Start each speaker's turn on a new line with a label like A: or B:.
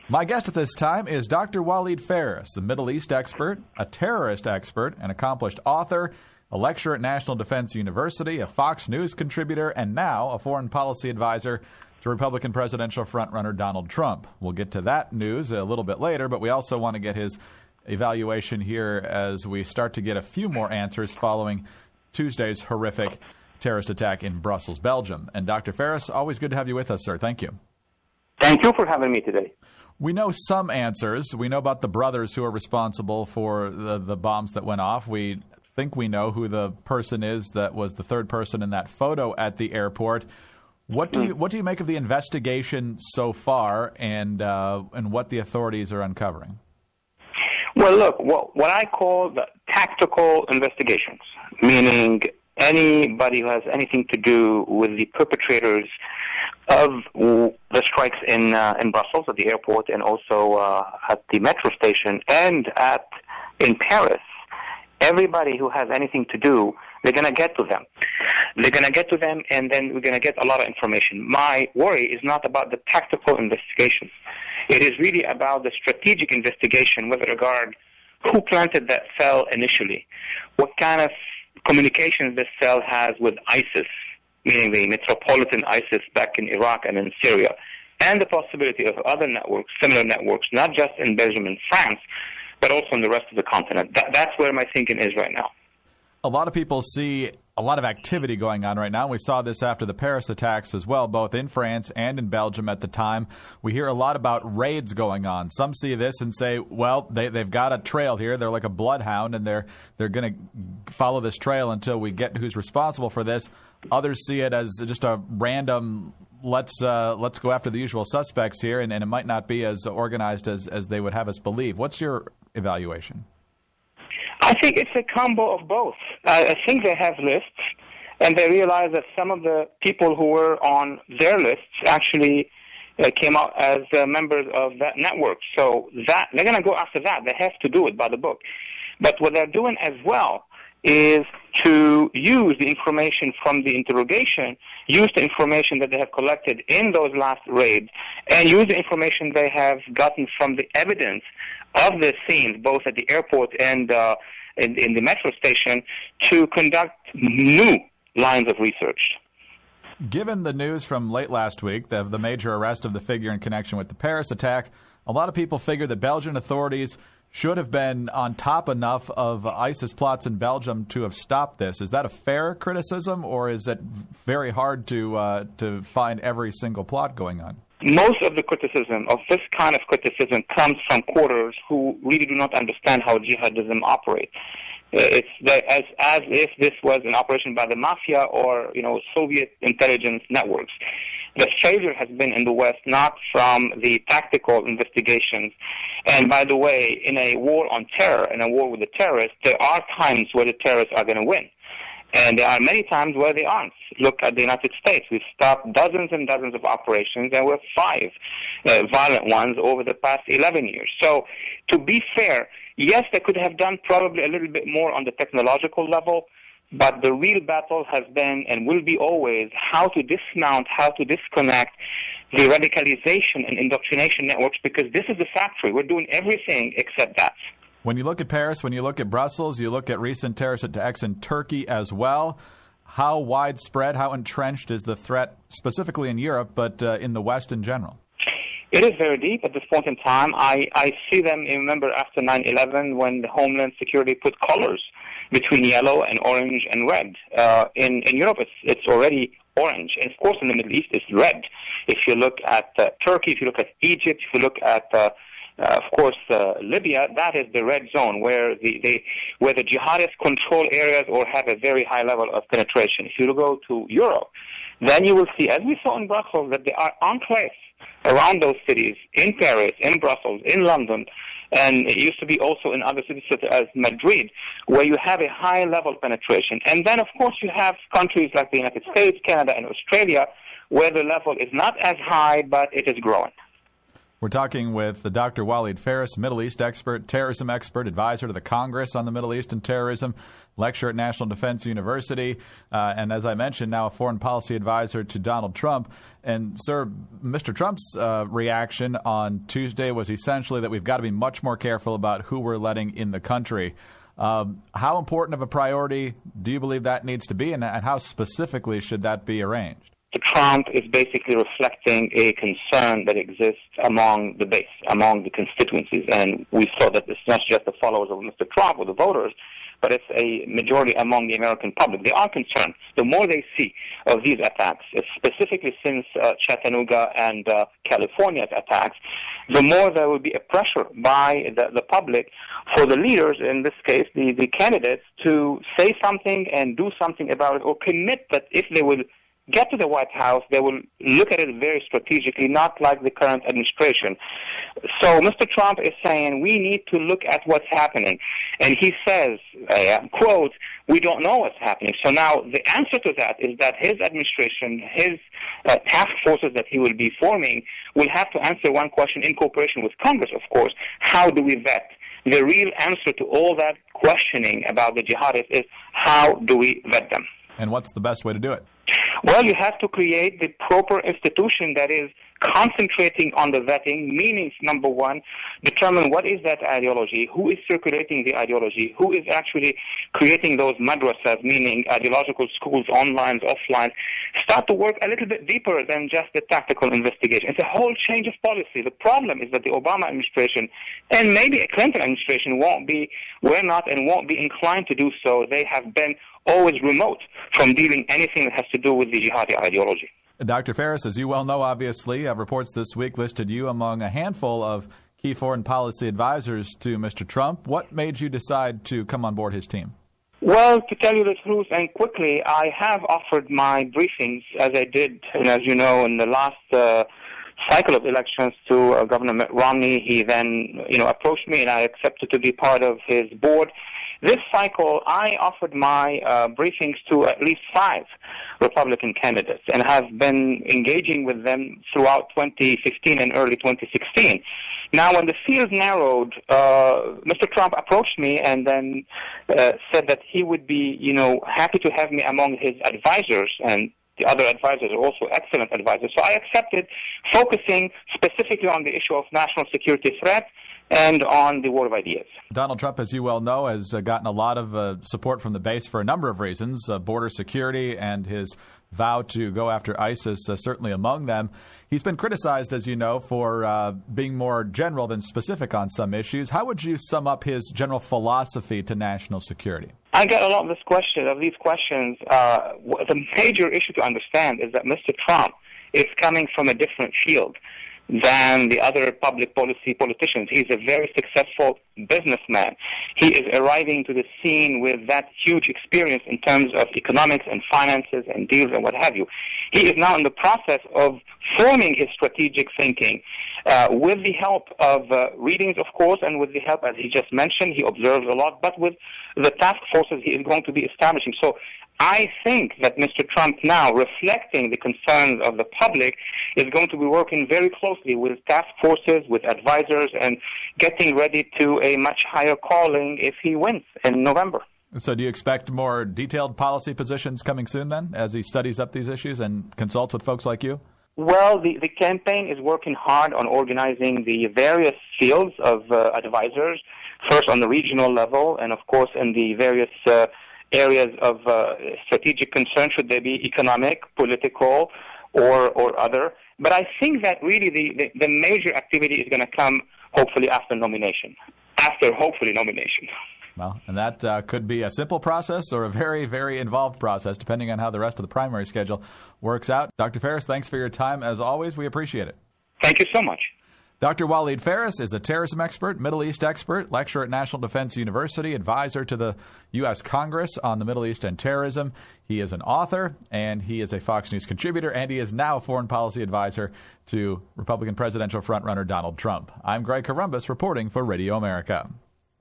A: My guest at this time is Dr. Waleed Phares, the Middle East expert, a terrorist expert, an accomplished author, a lecturer at National Defense University, a Fox News contributor, and now a foreign policy advisor to Republican presidential frontrunner Donald Trump. We'll get to that news a little bit later, but we also want to get his evaluation here as we start to get a few more answers following Tuesday's horrific terrorist attack in Brussels, Belgium. And Dr. Phares, always good to have you with us, sir. Thank you.
B: Thank you for having me today.
A: We know some answers. We know about the brothers who are responsible for the bombs that went off. We think we know who the person is that was the third person in that photo at the airport. What do you make of the investigation so far, and what the authorities are uncovering?
B: Well, look, what I call the tactical investigations, meaning anybody who has anything to do with the perpetrators of the strikes in Brussels at the airport, and also at the metro station, and in Paris. Everybody who has anything to do, they're going to get to them. They're going to get to them, and then we're going to get a lot of information. My worry is not about the tactical investigations. It is really about the strategic investigation with regard who planted that cell initially, what kind of communications this cell has with ISIS, meaning the metropolitan ISIS back in Iraq and in Syria, and the possibility of other networks, similar networks, not just in Belgium and France, but also in the rest of the continent. That's where my thinking is right now.
A: A lot of people see a lot of activity going on right now. We saw this after the Paris attacks as well, both in France and in Belgium at the time. We hear a lot about raids going on. Some see this and say, well, they've got a trail here. They're like a bloodhound, and they're going to follow this trail until we get who's responsible for this. Others see it as just a random, let's go after the usual suspects here, and it might not be as organized as they would have us believe. What's your evaluation?
B: I think it's a combo of both. I think they have lists, and they realize that some of the people who were on their lists actually came out as members of that network. So that they're going to go after that. They have to do it by the book. But what they're doing as well is to use the information from the interrogation, use the information that they have collected in those last raids, and use the information they have gotten from the evidence of the scenes, both at the airport and in the metro station, to conduct new lines of research.
A: Given the news from late last week, the major arrest of the figure in connection with the Paris attack, a lot of people figure that Belgian authorities should have been on top enough of ISIS plots in Belgium to have stopped this. Is that a fair criticism, or is it very hard to find every single plot going on?
B: Most of the criticism of this kind of criticism comes from quarters who really do not understand how jihadism operates. It's as if this was an operation by the mafia or Soviet intelligence networks. The failure has been in the West, not from the tactical investigations. And by the way, in a war on terror, in a war with the terrorists, there are times where the terrorists are going to win. And there are many times where they aren't. Look at the United States. We've stopped dozens and dozens of operations. There were 5 violent ones over the past 11 years. So to be fair, yes, they could have done probably a little bit more on the technological level, but the real battle has been and will be always how to dismount, how to disconnect the radicalization and indoctrination networks, because this is the factory. We're doing everything except that.
A: When you look at Paris, when you look at Brussels, you look at recent terrorist attacks in Turkey as well. How widespread, how entrenched is the threat, specifically in Europe, but in the West in general?
B: It is very deep at this point in time. I see them, remember, after 9/11, when the Homeland Security put colors between yellow and orange and red. In Europe, it's already orange. And, of course, in the Middle East, it's red. If you look at Turkey, if you look at Egypt, if you look at of course, Libya, that is the red zone where the jihadists control areas or have a very high level of penetration. If you go to Europe, then you will see, as we saw in Brussels, that there are enclaves around those cities, in Paris, in Brussels, in London, and it used to be also in other cities such as Madrid, where you have a high level of penetration. And then, of course, you have countries like the United States, Canada, and Australia, where the level is not as high, but it is growing.
A: We're talking with Dr. Waleed Phares, Middle East expert, terrorism expert, advisor to the Congress on the Middle East and terrorism, lecturer at National Defense University, and as I mentioned, now a foreign policy advisor to Donald Trump. And, sir, Mr. Trump's reaction on Tuesday was essentially that we've got to be much more careful about who we're letting in the country. How important of a priority do you believe that needs to be, and how specifically should that be arranged?
B: Trump is basically reflecting a concern that exists among the base, among the constituencies. And we saw that it's not just the followers of Mr. Trump or the voters, but it's a majority among the American public. They are concerned. The more they see of these attacks, specifically since Chattanooga and California's attacks, the more there will be a pressure by the public for the leaders, in this case, the candidates, to say something and do something about it, or commit that if they will get to the White House, they will look at it very strategically, not like the current administration. So Mr. Trump is saying we need to look at what's happening. And he says, quote, we don't know what's happening. So now the answer to that is that his administration, his task forces that he will be forming, will have to answer one question in cooperation with Congress, of course. How do we vet? The real answer to all that questioning about the jihadists is how do we vet them?
A: And what's the best way to do it?
B: Well, you have to create the proper institution that is concentrating on the vetting, meaning, number one, determine what is that ideology, who is circulating the ideology, who is actually creating those madrasas, meaning ideological schools, online, offline. Start to work a little bit deeper than just the tactical investigation. It's a whole change of policy. The problem is that the Obama administration and maybe a Clinton administration won't be inclined to do so. They have been always remote from dealing anything that has to do with the jihadi ideology.
A: Dr. Phares, as you well know, obviously, reports this week listed you among a handful of key foreign policy advisors to Mr. Trump. What made you decide to come on board his team?
B: Well, to tell you the truth and quickly, I have offered my briefings, as I did, and as you know, in the last cycle of elections to Governor Mitt Romney. He then, approached me, and I accepted to be part of his board. This cycle, I offered my briefings to at least 5 Republican candidates and have been engaging with them throughout 2015 and early 2016. Now, when the field narrowed, Mr. Trump approached me and then said that he would be, happy to have me among his advisors, and the other advisors are also excellent advisors. So I accepted, focusing specifically on the issue of national security threat and on the war of ideas.
A: Donald Trump, as you well know, has gotten a lot of support from the base for a number of reasons, border security and his vow to go after ISIS, certainly among them. He's been criticized, as you know, for being more general than specific on some issues. How would you sum up his general philosophy to national security?
B: I get a lot of these questions. The major issue to understand is that Mr. Trump is coming from a different field than the other public policy politicians. He's a very successful businessman. He is arriving to the scene with that huge experience in terms of economics and finances and deals and what have you. He is now in the process of forming his strategic thinking with the help of readings, of course, and with the help, as he just mentioned, he observes a lot, but with the task forces he is going to be establishing. So I think that Mr. Trump now, reflecting the concerns of the public, is going to be working very closely with task forces, with advisors, and getting ready to a much higher calling if he wins in November.
A: So do you expect more detailed policy positions coming soon then, as he studies up these issues and consults with folks like you?
B: Well, the campaign is working hard on organizing the various fields of advisors, first on the regional level, and of course in the various areas of strategic concern, should they be economic, political, or other. But I think that really the major activity is going to come hopefully after nomination.
A: Well, and that could be a simple process or a very, very involved process, depending on how the rest of the primary schedule works out. Dr. Phares, thanks for your time. As always, we appreciate it.
B: Thank you so much.
A: Dr. Waleed Phares is a terrorism expert, Middle East expert, lecturer at National Defense University, advisor to the U.S. Congress on the Middle East and terrorism. He is an author, and he is a Fox News contributor, and he is now a foreign policy advisor to Republican presidential frontrunner Donald Trump. I'm Greg Corombos reporting for Radio America.